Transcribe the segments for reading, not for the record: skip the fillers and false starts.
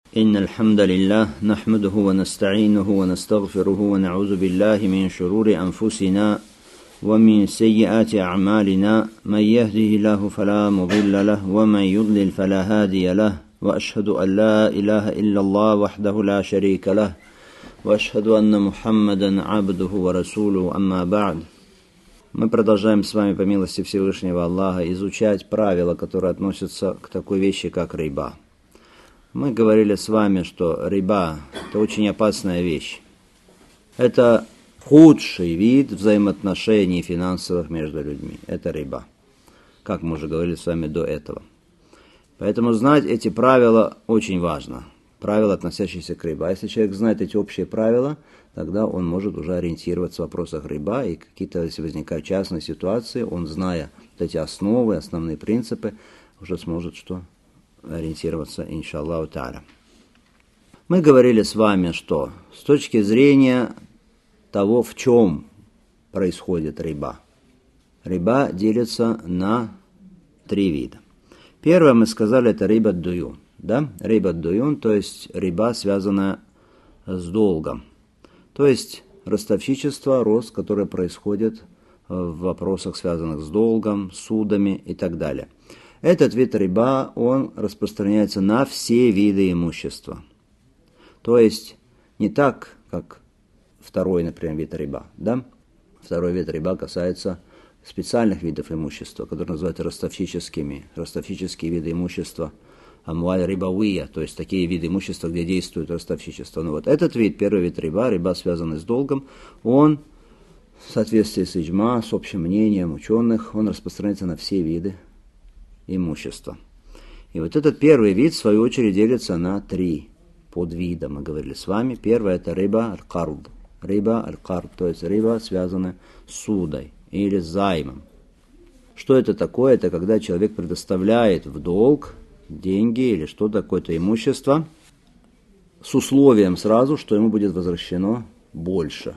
إن الحمد لله نحمده ونستعينه ونستغفره ونعوذ بالله من شرور أنفسنا ومن سيئات أعمالنا من يهده الله فلا مضل له ومن يضلل فلا هادي له وأشهد أن لا إله إلا الله وحده لا شريك له وأشهد أن محمدا عبده ورسوله أما بعد. Мы продолжаем с вами по милости Всевышнего Аллаха изучать правила, которые относятся к такой вещи, как риба. Мы говорили с вами, что риба – это очень опасная вещь. Это худший вид взаимоотношений финансовых между людьми. Это риба, как мы уже говорили с вами до этого. Поэтому знать эти правила очень важно. Правила, относящиеся к риба. А если человек знает эти общие правила, тогда он может уже ориентироваться в вопросах риба, и какие-то, если возникают частные ситуации, он, зная вот эти основы, основные принципы, уже сможет что? Ориентироваться, иншаллаху тааля. Мы говорили с вами, что с точки зрения того, в чем происходит риба, риба делится на 3 вида. Первое, мы сказали, это риба дуюн. Да? Риба дуюн, то есть риба, связанная с долгом. То есть ростовщичество, рост, который происходит в вопросах, связанных с долгом, судами и так далее. Этот вид риба, он распространяется на все виды имущества. То есть не так, как второй, например, вид риба. Да? Второй вид риба касается специальных видов имущества, которые называются ростовщическими. Ростовщические виды имущества, амваль рибавия, то есть такие виды имущества, где действует ростовщичество. Но вот этот вид, первый вид риба, связанный с долгом, он в соответствии с иджма, с общим мнением ученых, он распространяется на все виды имущества. И вот этот первый вид, в свою очередь, делится на 3 подвида, мы говорили с вами. Первое – это риба аль-кард. Риба аль-кард, то есть риба, связанная с судой или с займом. Что это такое? Это когда человек предоставляет в долг деньги или что-то, какое-то имущество, с условием сразу, что ему будет возвращено больше.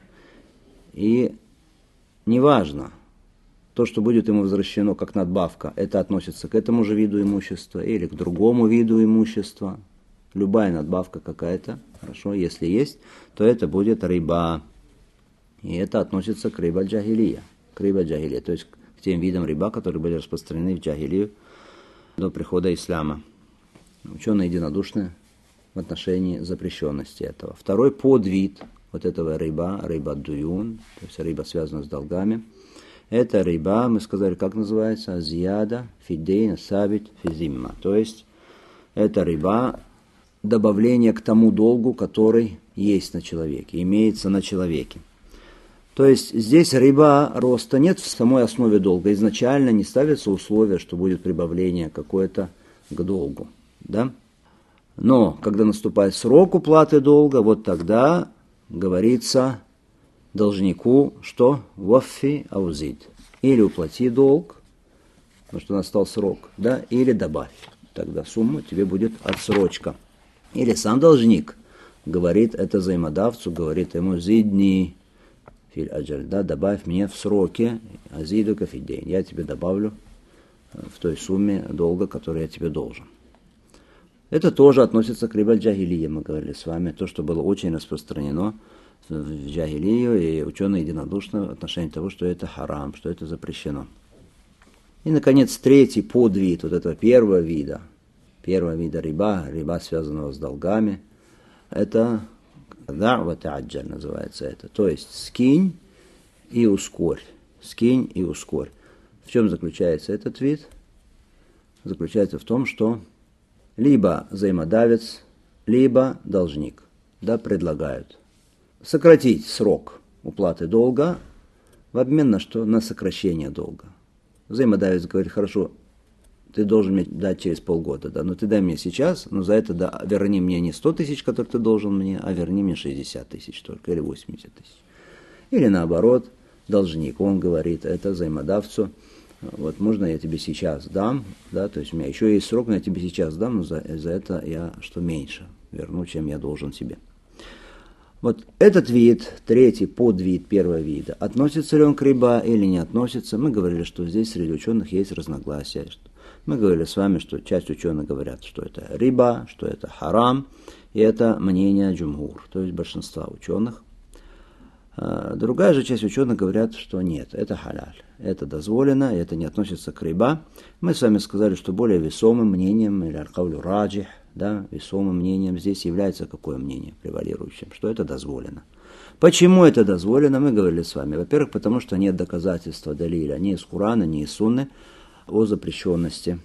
И неважно, то, что будет ему возвращено как надбавка, это относится к этому же виду имущества или к другому виду имущества. Любая надбавка какая-то, хорошо, если есть, то это будет риба. И это относится к риба джахилия. К риба джахилия, то есть к тем видам риба, которые были распространены в джахилию до прихода ислама. Ученые единодушны в отношении запрещенности этого. Второй подвид вот этого риба дуюн, то есть риба, связанная с долгами, это риба, мы сказали, как называется, зияда фидейна сабит физимма. То есть это риба, добавление к тому долгу, который есть на человеке, имеется на человеке. То есть здесь риба роста нет в самой основе долга. Изначально не ставится условие, что будет прибавление какое-то к долгу. Да? Но когда наступает срок уплаты долга, вот тогда говорится должнику, что ваффи аузид. Или уплати долг, потому что настал срок, да, или добавь. Тогда сумму тебе будет отсрочка. Или сам должник говорит это взаимодавцу, говорит ему зидни филь аджаль, да, добавь мне в сроке азиду кафидейн. Я тебе добавлю в той сумме долга, который я тебе должен. Это тоже относится к риба джахилия, мы говорили с вами, то, что было очень распространено в джахилию, и ученые единодушны в отношении того, что это харам, что это запрещено. И, наконец, третий подвид вот этого первого вида риба, связанного с долгами, это да'ва та'аджаль называется это, то есть скинь и ускорь. Скинь и ускорь. В чем заключается этот вид? Заключается в том, что либо взаимодавец, либо должник, да, предлагают сократить срок уплаты долга в обмен на что? На сокращение долга. Взаимодавец говорит, хорошо, ты должен мне дать через полгода, да, но ты дай мне сейчас, но за это да, верни мне не 100 тысяч, которые ты должен мне, а верни мне 60 тысяч только, или 80 тысяч. Или наоборот, должник, он говорит это взаимодавцу, вот можно я тебе сейчас дам, да, то есть у меня еще есть срок, но я тебе сейчас дам, но за это я что меньше верну, чем я должен тебе. Вот этот вид, третий подвид первого вида, относится ли он к риба или не относится, мы говорили, что здесь среди ученых есть разногласия. Мы говорили с вами, что часть ученых говорят, что это риба, что это харам, и это мнение джумгур, то есть большинства ученых. Другая же часть ученых говорят, что нет, это халяль, это дозволено, это не относится к риба. Мы с вами сказали, что более весомым мнением, или аль-каулю раджих, да, весомым мнением здесь является какое мнение превалирующим, что это дозволено. Почему это дозволено, мы говорили с вами. Во-первых, потому что нет доказательства далиля ни из Корана, ни из Сунны о запрещенности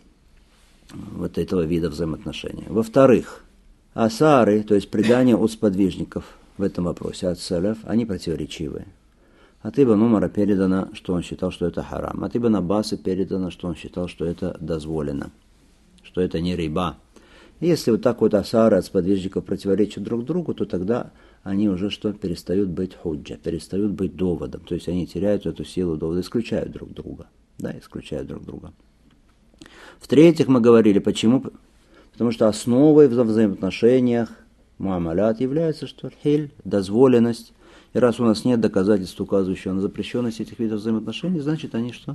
вот этого вида взаимоотношений. Во-вторых, асары, то есть предания от сподвижников в этом вопросе, от салаф, они противоречивые. От Ибн Умара передано, что он считал, что это харам. От Ибн Аббаса передано, что он считал, что это дозволено, что это не риба. И если вот так вот асары от сподвижников противоречат друг другу, то тогда они уже что? Перестают быть худжа, перестают быть доводом. То есть они теряют эту силу довода, исключают друг друга. Да, исключают друг друга. В-третьих, мы говорили, почему? Потому что основой в взаимоотношениях муамалят является, что хиль, дозволенность. И раз у нас нет доказательств, указывающих на запрещенность этих видов взаимоотношений, значит они что?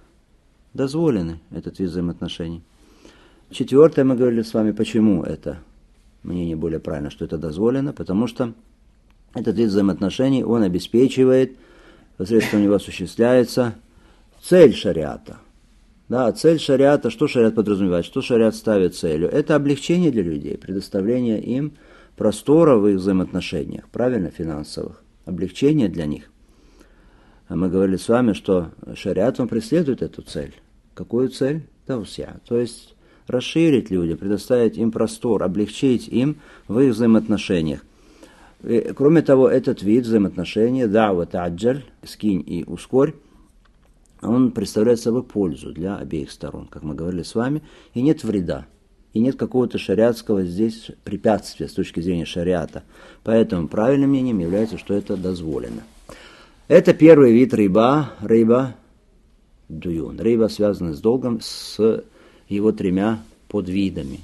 Дозволены, этот вид взаимоотношений. Четвертое, мы говорили с вами, почему это мнение более правильно, что это дозволено, потому что этот вид взаимоотношений, он обеспечивает, посредством него осуществляется цель шариата. Да, цель шариата, что шариат подразумевает, что шариат ставит целью? Это облегчение для людей, предоставление им простора в их взаимоотношениях, правильно, финансовых, облегчение для них. А мы говорили с вами, что шариат, он преследует эту цель. Какую цель? Тауся, то есть расширить людям, предоставить им простор, облегчить им в их взаимоотношениях. И, кроме того, этот вид взаимоотношений, да'ва та'аджаль, скинь и ускорь, он представляет собой пользу для обеих сторон, как мы говорили с вами, и нет вреда, и нет какого-то шариатского здесь препятствия с точки зрения шариата. Поэтому правильным мнением является, что это дозволено. Это первый вид риба дуюн. Риба, связанный с долгом, с его тремя подвидами.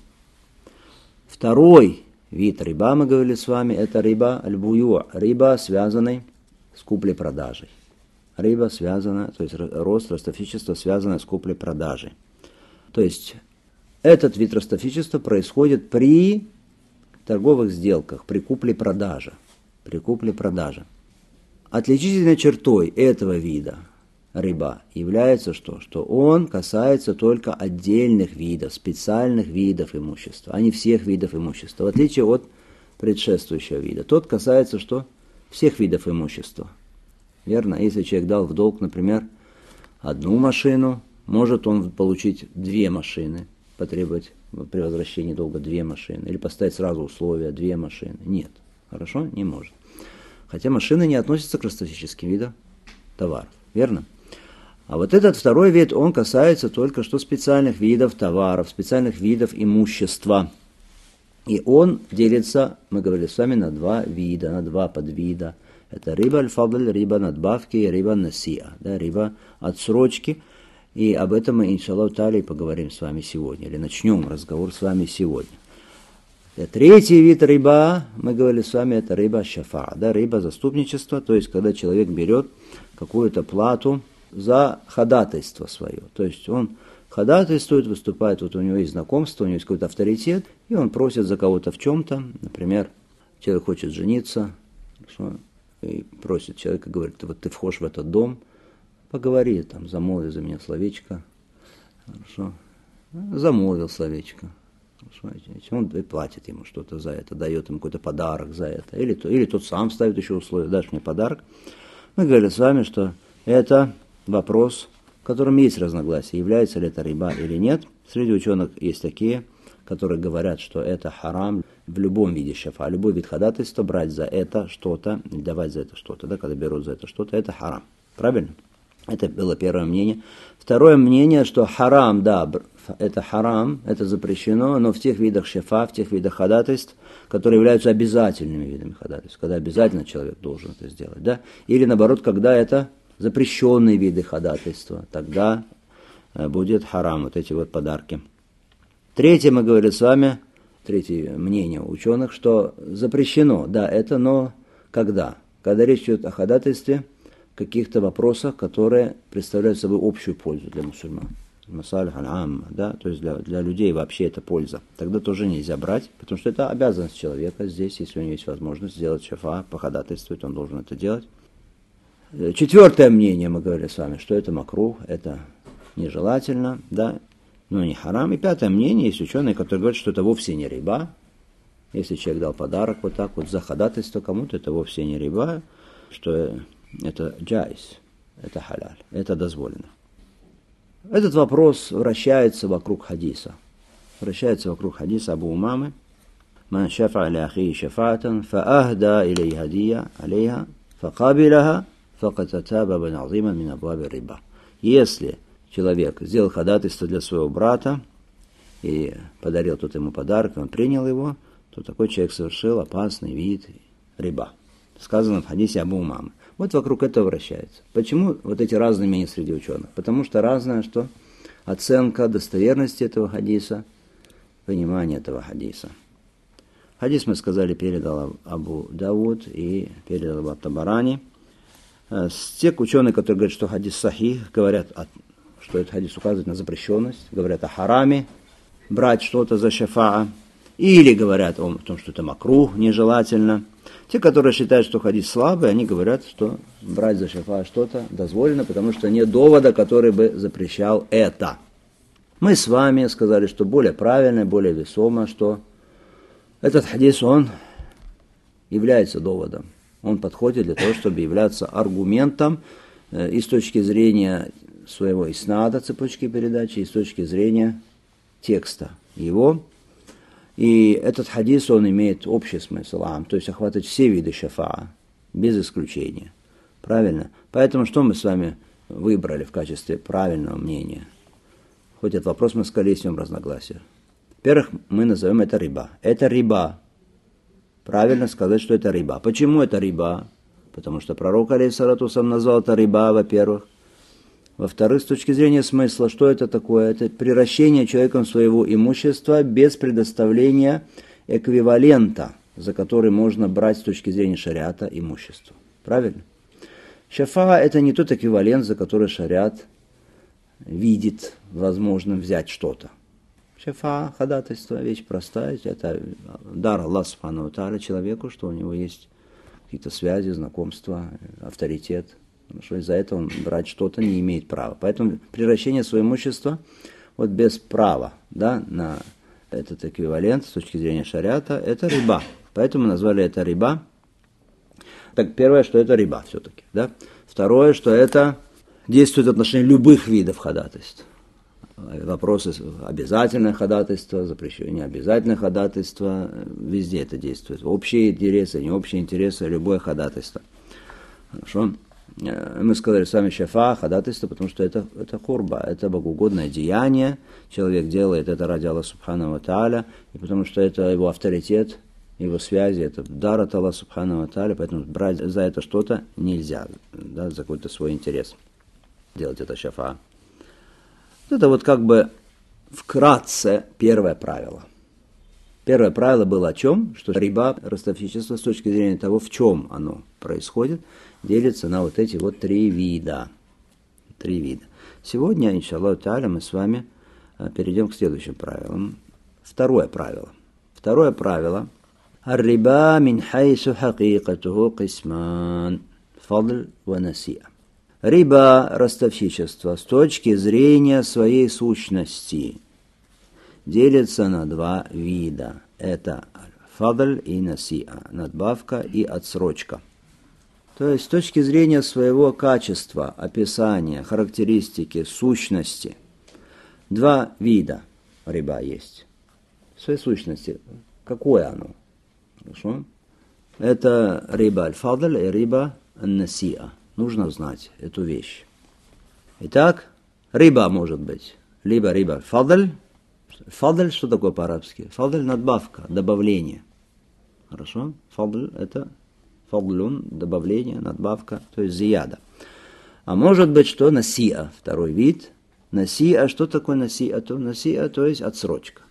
Второй вид риба, мы говорили с вами, это риба аль-буюа, риба, связанный с куплей-продажей. Риба связана, то есть рост, ростовщичество, связано с куплей-продажей. То есть этот вид ростовщичества происходит при торговых сделках, при купле-продаже. При купле-продаже. Отличительной чертой этого вида риба является что? Что он касается только отдельных видов, специальных видов имущества, а не всех видов имущества, в отличие от предшествующего вида. Тот касается что? Всех видов имущества. Верно? Если человек дал в долг, например, одну машину, может он получить две машины, потребовать при возвращении долга две машины, или поставить сразу условия две машины. Нет. Хорошо? Не может. Хотя машины не относятся к ростовщическим видам товаров. Верно? А вот этот второй вид, он касается только что специальных видов товаров, специальных видов имущества. И он делится, мы говорили с вами, на два вида, на два подвида. Это риба аль-фадль, риба надбавки и риба насиа, да, риба отсрочки. И об этом мы, иншаллаху та'аля, поговорим с вами сегодня, или начнем разговор с вами сегодня. Третий вид риба, мы говорили с вами, это риба шафа, да, риба заступничества, то есть когда человек берет какую-то плату за ходатайство свое. То есть он ходатайствует, выступает, вот у него есть знакомство, у него есть какой-то авторитет, и он просит за кого-то в чем-то. Например, человек хочет жениться, и просит человека, говорит, вот ты входишь в этот дом, поговори, там, замолви за меня словечко. Хорошо. Замолвил словечко. Он и платит ему что-то за это, дает ему какой-то подарок за это. Или тот сам ставит еще условия, дашь мне подарок. Мы говорили с вами, что это вопрос, в котором есть разногласия, является ли это риба или нет. Среди ученых есть такие, которые говорят, что это харам в любом виде шафа, любой вид ходатайства, брать за это что-то, давать за это что-то, да, когда берут за это что-то, это харам. Правильно? Это было первое мнение. Второе мнение, что харам, да, это харам, это запрещено, но в тех видах шафа, в тех видах ходатайств, которые являются обязательными видами ходатайств, когда обязательно человек должен это сделать, да, или наоборот, когда это запрещенные виды ходатайства, тогда будет харам, вот эти вот подарки. Третье, мы говорили с вами, третье мнение ученых, что запрещено, да, это, но когда? Когда речь идет о ходатайстве, каких-то вопросах, которые представляют собой общую пользу для мусульман. масалих аль-амма, да, то есть для людей вообще это польза, тогда тоже нельзя брать, потому что это обязанность человека здесь, если у него есть возможность сделать шафа, походатайствовать, он должен это делать. Четвертое мнение, мы говорили с вами, что это макрух, это нежелательно, да, но не харам. И пятое мнение, есть ученые, которые говорят, что это вовсе не риба. Если человек дал подарок вот так вот за ходатайство кому-то, это вовсе не риба, что это джайз, это халяль, это дозволено. Этот вопрос вращается вокруг хадиса. Абу Умамы. «Ман шафа ля ахи шафаатан, фаахда илей хадия алейха, факабилаха, факататаба бен азима мин абваби риба». Если человек сделал ходатайство для своего брата и подарил тот ему подарок, он принял его, то такой человек совершил опасный вид риба. Сказано в хадисе Абу Умамы. Вот вокруг этого вращается. Почему вот эти разные мнения среди ученых? Потому что разная что? Оценка достоверности этого хадиса, понимание этого хадиса. Хадис, мы сказали, передал Абу Дауд и передал Абу Табарани. Те ученые, которые говорят, что хадис сахих, говорят, что этот хадис указывает на запрещенность, говорят о хараме, брать что-то за шафаа, или говорят о том, что это макрух, нежелательно. Те, которые считают, что хадис слабый, они говорят, что брать за шафаа что-то дозволено, потому что нет довода, который бы запрещал это. Мы с вами сказали, что более правильно, более весомо, что этот хадис, он является доводом. Он подходит для того, чтобы являться аргументом и с точки зрения своего иснада, цепочки передачи, и с точки зрения текста его. И этот хадис, он имеет общий смысл, то есть охватывает все виды шафаа, без исключения. Правильно? Поэтому что мы с вами выбрали в качестве правильного мнения? Хоть этот вопрос мы сказали, есть в нем разногласия. Во-первых, мы назовем это риба. Это риба. Правильно сказать, что это риба. Почему это риба? Потому что пророк, алейхиссалату вассалям, назвал это риба, во-первых. Во-вторых, с точки зрения смысла, что это такое? Это приращение человеком своего имущества без предоставления эквивалента, за который можно брать с точки зрения шариата имущество. Правильно? Шафа – это не тот эквивалент, за который шариат видит возможным взять что-то. Шафа, ходатайство, вещь простая, это дар Аллаха субхану ва тааля человеку, что у него есть какие-то связи, знакомства, авторитет. Что из-за этого он брать что-то не имеет права. Поэтому превращение своего имущества вот без права, да, на этот эквивалент с точки зрения шариата, это риба. Поэтому назвали это риба. Так, первое, что это риба все-таки. Да? Второе, что это действует в отношении любых видов ходатайств. Вопросы обязательное ходатайство, запрещение обязательное ходатайство, везде это действует. Общие интересы, не общие интересы, любое ходатайство. Хорошо? Мы сказали с вами шафа, ходатайство, потому что это курба, это богоугодное деяние. Человек делает это ради Аллаха субхану ва тааля, и потому что это его авторитет, его связи, это дар от Аллаха субхану ва тааля, поэтому брать за это что-то нельзя, да, за какой-то свой интерес делать это шафа. Это вот как бы вкратце первое правило. Первое правило было о чем? Что риба, ростовщичество, с точки зрения того, в чем оно происходит, делится на вот эти вот три вида. Сегодня, иншаллаху тааля, мы с вами перейдем к следующим правилам. Второе правило. Ар-риба мин хайсу хакикатуху кисман. Фадл ва насия. Риба, ростовщичество, с точки зрения своей сущности, делится на два вида. Это фадль и насиа, надбавка и отсрочка. То есть с точки зрения своего качества, описания, характеристики, сущности, два вида риба есть. В своей сущности, какое оно? Хорошо? Это риба аль-фадль и риба аль-насиа. Нужно знать эту вещь. Итак, риба может быть либо риба фадль. Фадль, что такое по-арабски? Фадль – надбавка, добавление. Хорошо? Фадль – это фадлюн, добавление, надбавка, то есть зияда. А может быть, что насиа, второй вид. Насиа, что такое насиа? Насиа, то есть отсрочка.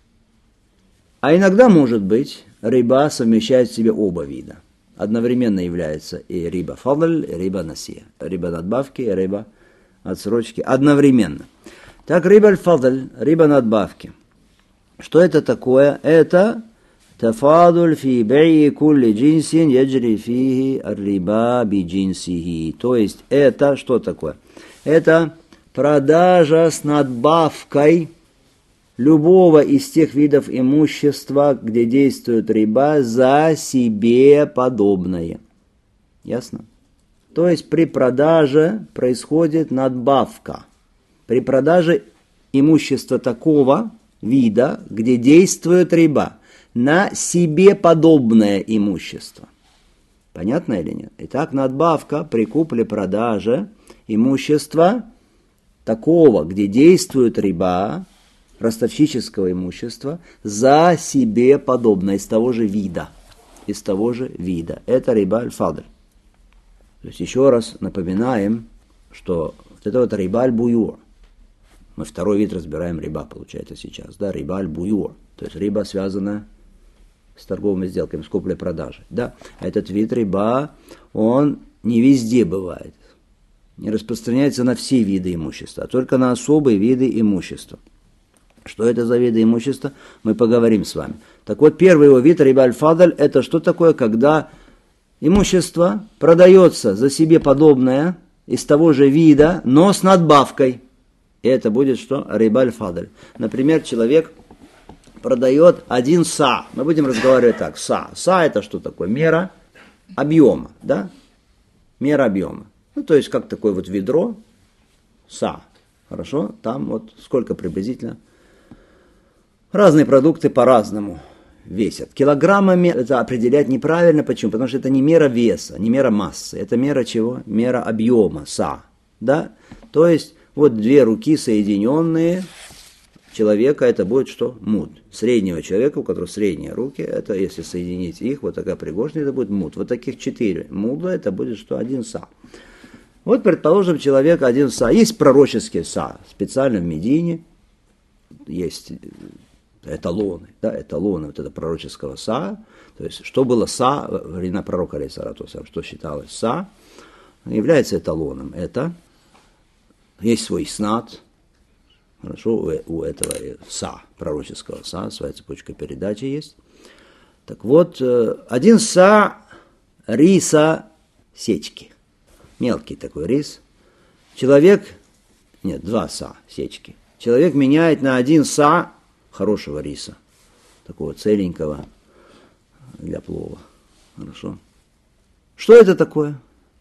А иногда, может быть, риба совмещает в себе оба вида. Одновременно является и риба фадль, и риба насия. Риба надбавки, и риба отсрочки одновременно. Так, риба аль-фадль, риба надбавки. Что это такое? Это тафадуль фи бейи кулли джинсин яджри фихи ар-риба би джинсихи. То есть это что такое? Это продажа с надбавкой любого из тех видов имущества, где действует риба, за себе подобное. Ясно? То есть при продаже происходит надбавка. При продаже имущества такого вида, где действует риба, на себе подобное имущество. Понятно или нет? Итак, надбавка при купле-продаже имущества такого, где действует риба, ростовщического имущества, за себе подобное, из того же вида. Из того же вида. Это риба аль-фадль. То есть еще раз напоминаем, что вот это вот риба аль-буюр. Мы второй вид разбираем риба, получается сейчас. Да, риба аль-буюр. То есть риба, связанная с торговыми сделками, с куплей-продажей. Да, этот вид риба, он не везде бывает. Не распространяется на все виды имущества, а только на особые виды имущества. Что это за виды имущества, мы поговорим с вами. Так вот, первый его вид, риба аль-фадль, это что такое, когда имущество продается за себе подобное, из того же вида, но с надбавкой. И это будет что? Риба аль-фадль. Например, человек продает один са. Мы будем разговаривать так. Са. Са это что такое? Мера объема. Да? Мера объема. Ну, то есть, как такое вот ведро. Са. Хорошо? Там вот сколько приблизительно. Разные продукты по-разному весят. Килограммами это определять неправильно. Почему? Потому что это не мера веса, не мера массы. Это мера чего? Мера объема. Са. Да? То есть, вот две руки соединенные человека, это будет что? Муд. Среднего человека, у которого средние руки, это если соединить их, вот такая пригоршня, это будет муд. Вот таких 4 муда, это будет что? 1 са. Вот, предположим, человек 1 са. Есть пророческий са, специально в Медине, есть эталоны, да, эталоны вот этого пророческого са. То есть, что было са во времена пророка, что считалось са, является эталоном. Это есть свой снат, хорошо, у этого са, пророческого са, своя цепочка передачи есть. Так вот, 1 са риса сечки, мелкий такой рис. Человек, 2 са сечки. Человек меняет на 1 са хорошего риса, такого целенького для плова. Хорошо. Что это такое?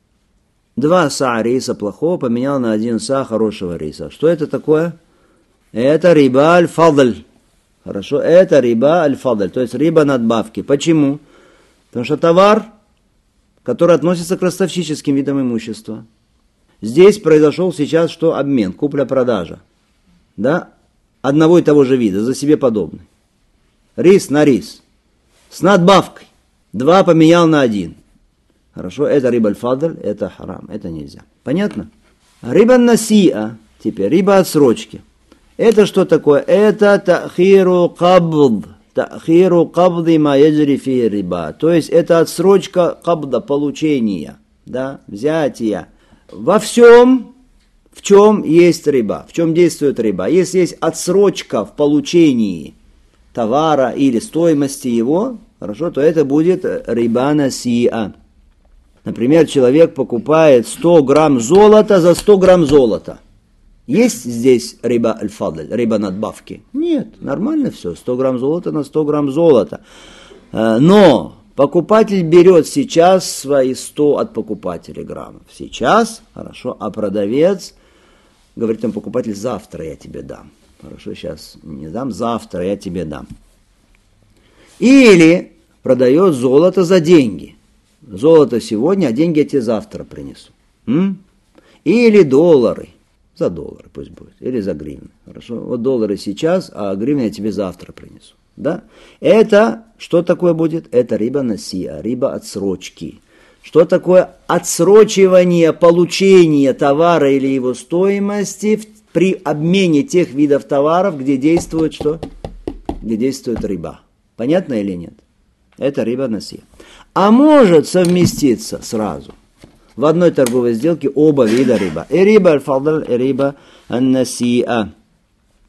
2 са риса плохого поменял на 1 са хорошего риса. Что это такое? Это риба аль-фадль. Хорошо, это риба аль-фадль, то есть риба надбавки. Почему? Потому что товар, который относится к ростовщическим видам имущества. Здесь произошел сейчас что? Обмен, купля-продажа. Да? Одного и того же вида, за себе подобный. Рис на рис. С надбавкой. 2 поменял на 1. Хорошо, это риба аль-фадль, это харам, это нельзя. Понятно? Риба насиа, теперь риба отсрочки. Это что такое? Это та'хиру кабд. Та'хиру кабды ма яджри фи риба. То есть это отсрочка кабда, получения, да, взятия. Во всем, в чем есть риба, в чем действует риба. Если есть отсрочка в получении товара или стоимости его, хорошо, то это будет риба насиа. Например, человек покупает 100 грамм золота за 100 грамм золота. Есть здесь риба аль-фадль, риба надбавки? Нет, нормально все, 100 грамм золота на 100 грамм золота. Но покупатель берет сейчас свои 100 от покупателя граммов. Сейчас, хорошо, а продавец говорит ему, покупатель, завтра я тебе дам. Хорошо, сейчас не дам, завтра я тебе дам. Или продает золото за деньги. Золото сегодня, а деньги я тебе завтра принесу. Или доллары. За доллары пусть будет. Или за гривны. Хорошо. Вот доллары сейчас, а гривны я тебе завтра принесу. Да? Это, что такое будет? Это риба насиа, риба отсрочки. Что такое отсрочивание получения товара или его стоимости при обмене тех видов товаров, где действует что? Где действует риба. Понятно или нет? Это риба насиа. А может совместиться сразу в одной торговой сделке оба вида риба. И риба аль-фадль, и риба ан-насиа.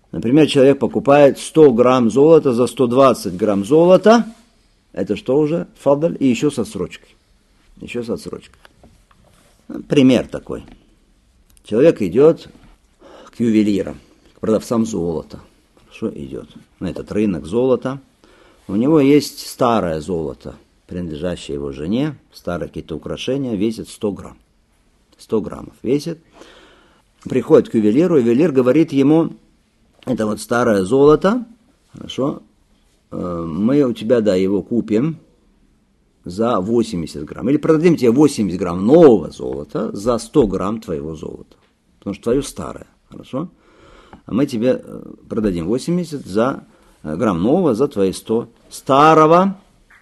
Например, человек покупает 100 грамм золота за 120 грамм золота. Это что уже? Фадль. И еще с отсрочкой. Еще с отсрочкой. Пример такой. Человек идет к ювелирам, к продавцам золота. Хорошо, идет на этот рынок золота. У него есть старое золото, принадлежащее его жене. Старые какие-то украшения, весит 100 грамм. 100 граммов весит. Приходит к ювелиру, ювелир говорит ему: это вот старое золото, хорошо, мы у тебя, да, его купим за 80 грамм. Или продадим тебе 80 грамм нового золота за 100 грамм твоего золота. Потому что твое старое, хорошо? А мы тебе продадим 80 за грамм нового за твои 100 старого.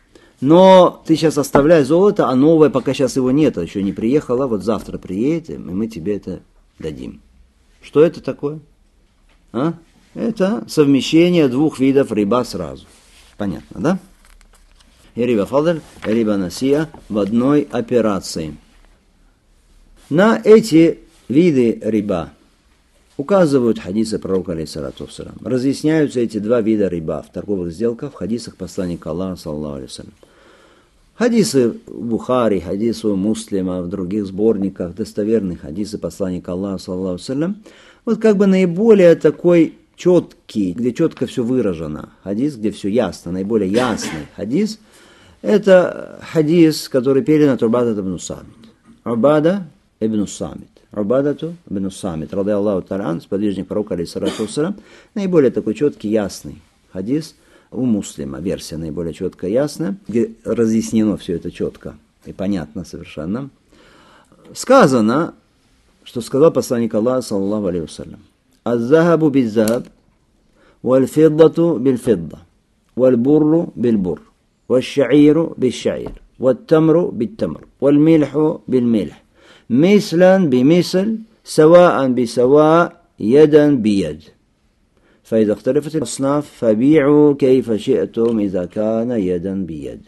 Но ты сейчас оставляй золото, а новое, пока сейчас его нет, еще не приехало, вот завтра приедет, и мы тебе это дадим. Что это такое? Это совмещение двух видов риба сразу. Понятно, да? И риба фадль, и риба насия в одной операции. На эти виды риба указывают хадисы пророка, алейхиссалату вассалям. Разъясняются эти два вида риба в торговых сделках в хадисах посланника Аллаха, саллаллаху алейхи вассалям. Хадисы Бухари, хадисы Муслима, в других сборниках, достоверных хадисы посланника Аллаха, саллаллаху алейхи вассалям. Вот как бы наиболее такой четкий, где четко все выражено, хадис, где все ясно, наиболее ясный хадис, это хадис, который передан от Убада ибн Самит. Убада ибн Самит. Убадату ибн Самит, ради Аллаху та'аля, сподвижник пророка, алейхиссалату вассалям, наиболее такой четкий, ясный хадис у Муслима, версия наиболее четкая, ясная, где разъяснено все это четко и понятно совершенно. Сказано, что сказал посланник Аллаха, саллаллаху алейхи вассалям: «Аз-захабу biz-захаб, валь-фиддату биль-фидда, валь-бурру биль-бурр, валь-ша'иру биль-ша'ир, валь-тамру биль-тамр, валь-мильху биль-мильх, мислян би-мисль, саваан би-сава, ядан би-яд. فإذا اختلفت الأصناف فبيعوا كيف شئتم إذا كان يدا بيد».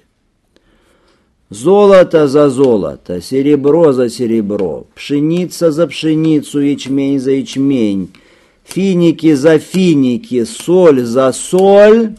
Золото за золото, серебро за серебро, пшеница за пшеницу, ячмень за ячмень, финики за финики, соль за соль,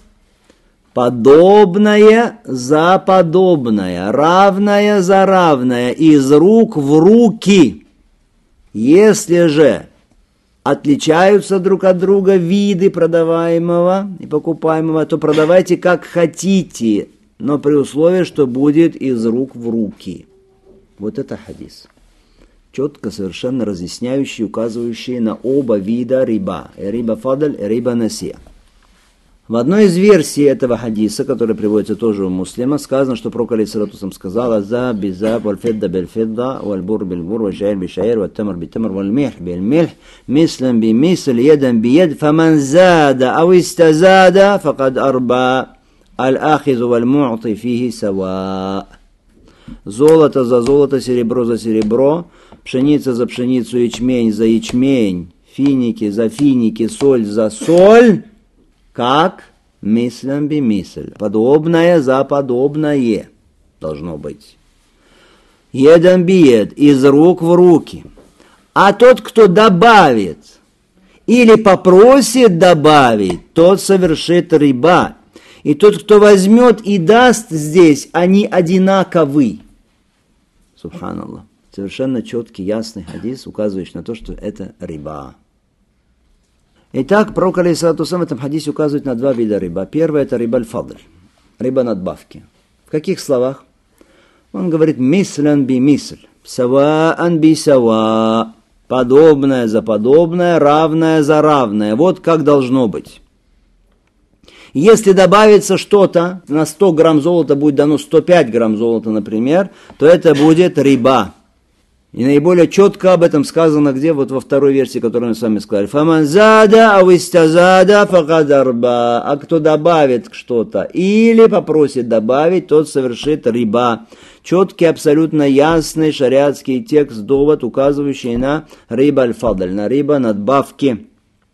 подобное за подобное, равное за равное, из рук в руки. Если же отличаются друг от друга виды продаваемого и покупаемого, то продавайте как хотите, но при условии, что будет из рук в руки. Вот это хадис. Четко, совершенно разъясняющий, указывающий на оба вида риба. Риба фадль, риба насия. В одной из версий этого хадиса, который приводится тоже у Муслима, сказано, что пророк, алейхиссалату вассалям, сказал: «Аза бизаб, валь-фидда биль-фидда, валь-бур биль-бур, валь-шаир биль-шаир, валь-тамр биль-тамр, валь-мильх биль-мильх, мислан би-мисль, ядан би-яд, фаман зада, ау истазада, факад арба, аль-ахизу валь-му'ти фихи сава». Золото за золото, серебро за серебро, пшеница за пшеницу, ячмень за ячмень, финики за финики, соль за соль, как мислям би мисль, подобное за подобное должно быть. Едан биед, из рук в руки. А тот, кто добавит или попросит добавить, тот совершит риба. И тот, кто возьмет и даст здесь, они одинаковы. Субханаллах. Совершенно четкий, ясный хадис, указывающий на то, что это риба. Итак, пророк, алейхиссалату вассалям, в этом хадисе указывает на два вида риба. Первое – это риба аль-фадль, риба надбавки. В каких словах? Он говорит: «мислян би мисль, саваан би сава», подобное за подобное, равное за равное. Вот как должно быть. Если добавится что-то, на 100 грамм золота будет дано 105 грамм золота, например, то это будет риба. И наиболее четко об этом сказано где? Вот во второй версии, которую мы с вами сказали. «Фаман зада, ау истазада, факад арба». А кто добавит что-то или попросит добавить, тот совершит риба. Четкий, абсолютно ясный шариатский текст, довод, указывающий на риба аль-фадль, на риба надбавки.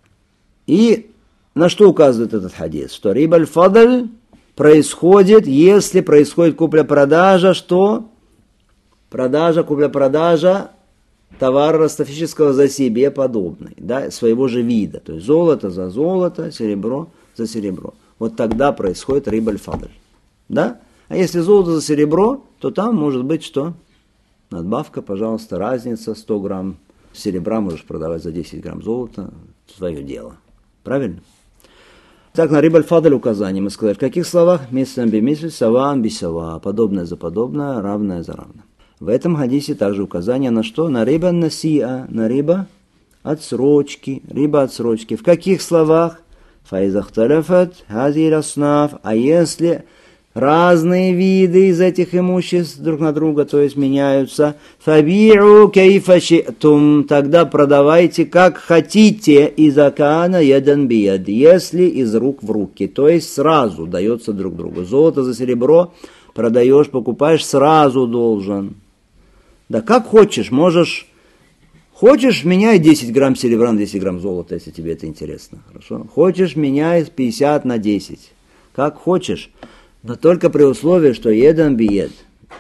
И на что указывает этот хадис? Что риба аль-фадль происходит, если происходит купля-продажа, что? Продажа, купля-продажа товар ростовщического за себе подобный, да, своего же вида. То есть золото за золото, серебро за серебро. Вот тогда происходит риба аль-фадль. Да? А если золото за серебро, то там может быть что? Надбавка, пожалуйста, разница, 100 грамм серебра можешь продавать за 10 грамм золота, свое дело. Правильно? Так, на риба аль-фадль указание мы сказали. В каких словах? Мислям бимисль, саван бисава. Подобное за подобное, равное за равное. В этом хадисе также указание на что? На риба насиа, на риба отсрочки. Риба отсрочки. В каких словах? Файзахталяфат, хази раснаф. А если разные виды из этих имуществ друг на друга, то есть меняются, фабиу кейфа ши'тум, тогда продавайте как хотите, изакана ядан бияд, если из рук в руки, то есть сразу дается друг другу. Золото за серебро продаешь, покупаешь, сразу должен. Да как хочешь, можешь, хочешь, меняй 10 грамм серебра на 10 грамм золота, если тебе это интересно, хорошо? Хочешь, меняй 50 на 10, как хочешь. Но только при условии, что едан биед,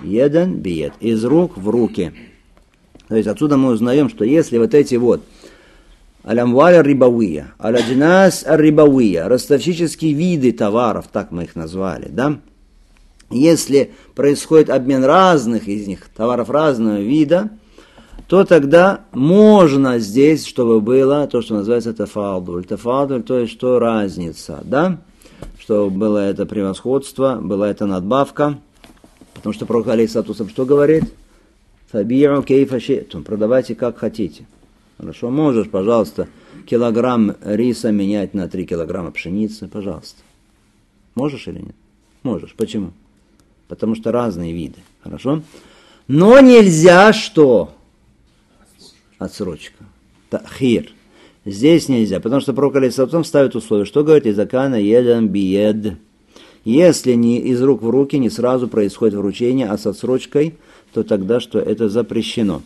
из рук в руки. То есть отсюда мы узнаем, что если вот эти вот алямваль рибавия, аладжинас рибавия, ростовщические виды товаров, так мы их назвали, да? Если происходит обмен разных из них, товаров разного вида, то тогда можно здесь, чтобы было то, что называется тафадуль. Тафадуль, то есть что разница, да? Что было это превосходство, была это надбавка, потому что пророк алейхиссалату вассалям что говорит? Фаби'у кейфа ши'тум, продавайте как хотите. Хорошо, можешь, пожалуйста, килограмм риса менять на 3 килограмма пшеницы, пожалуйста. Можешь или нет? Можешь. Почему? Потому что разные виды. Хорошо? Но нельзя что? Отсрочка. Тахир. Здесь нельзя, потому что пророк алейхиссалату вассалям ставит условие. Что говорит? Изакана едан биед. Если не из рук в руки, не сразу происходит вручение, а с отсрочкой, то тогда что? Это запрещено.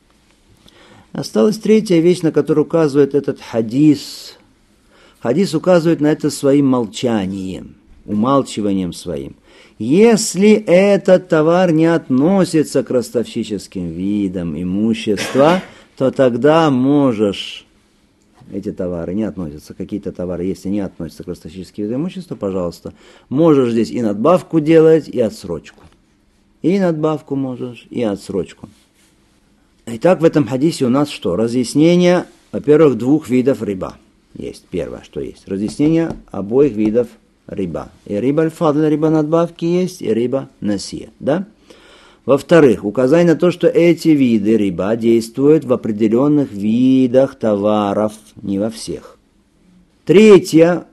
Осталась третья вещь, на которую указывает этот хадис. Хадис указывает на это своим молчанием, умалчиванием своим. Если этот товар не относится к ростовщическим видам имущества, то тогда можешь, эти товары не относятся, какие-то товары, если не относятся к ростовщическим видам имущества, пожалуйста, можешь здесь и надбавку делать, и отсрочку. И надбавку можешь, и отсрочку. Итак, в этом хадисе у нас что? Разъяснение, во-первых, 2 видов риба. Есть, первое, что есть. Разъяснение обоих видов риба. И риба аль-фадл, риба надбавки есть, и риба насия, да? Во-вторых, указание на то, что эти виды риба действуют в определенных видах товаров, не во всех. Третье,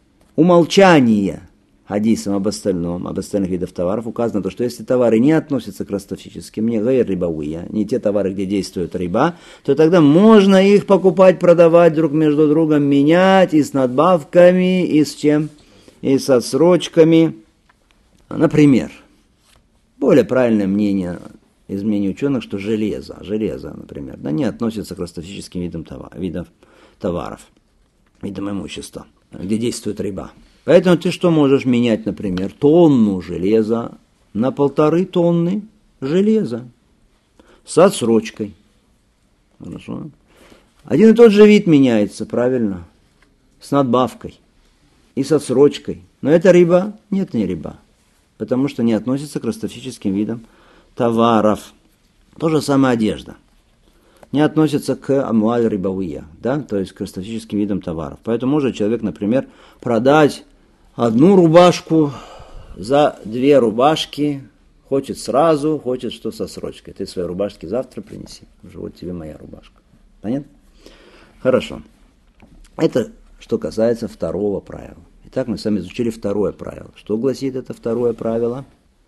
умолчание хадисом об остальных видах товаров указано на то, что если товары не относятся к ростовщическим, не гайр рибауия, не те товары, где действует риба, то тогда можно их покупать, продавать друг между другом, менять и с надбавками, и с чем? И с отсрочками. Например, более правильное мнение из мнений ученых, что железо, например, да, не относится к ростовщическим видам товаров, видам имущества, где действует риба. Поэтому ты что можешь менять, например, тонну железа на 1,5 тонны железа с отсрочкой. Хорошо. Один и тот же вид меняется, правильно, с надбавкой и с отсрочкой. Но это риба? Нет, не риба, потому что не относится к ростовщическим видам товаров. То же самое одежда. Не относится к амуаль рибавия, да, то есть к ростовщическим видам товаров. Поэтому может человек, например, продать 1 рубашку за 2 рубашки, хочет сразу, хочет что со срочкой. Ты свои рубашки завтра принеси, уже вот тебе моя рубашка. Понятно? Хорошо. Это что касается 2 правила. Итак, мы с вами изучили 2 правило. Что гласит это 2 правило?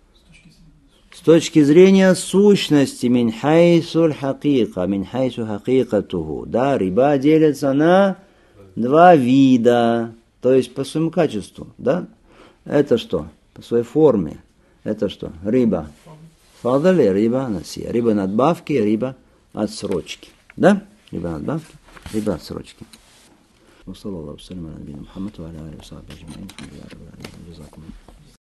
С точки зрения сущности, мин хайсуль хакика, мин хайсу хакикатуху. Да, риба делится на 2 вида, то есть по своему качеству, да? Это что? По своей форме. Это что? Риба фадл и риба насия. Риба надбавки, риба отсрочки. Да? Риба надбавки, риба отсрочки. وصلى الله وسلم على نبينا محمد وعلى اله وصحبه اجمعين. الحمد لله رب العالمين. جزاكم الله.